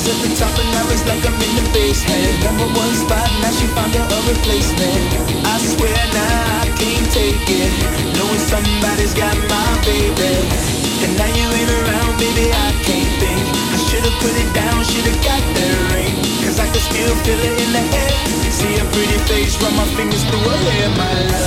at the top and now it's like I'm in the basement. Number one spot, now she found her a replacement. I swear now I can't take it, knowing somebody's got my baby. And now you ain't around, baby, I can't think. I should've put it down, should've got that ring, cause I can still feel it in the air. See a pretty face, run my fingers through her hair, my life.